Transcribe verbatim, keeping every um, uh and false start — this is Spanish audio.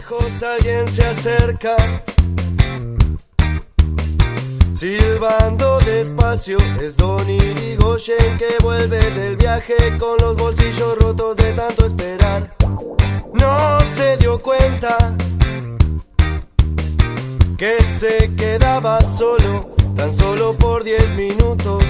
lejos alguien se acerca, silbando despacio. Es Don Irigoyen que vuelve del viaje con los bolsillos rotos de tanto esperar. No se dio cuenta que se quedaba solo, tan solo por diez minutos.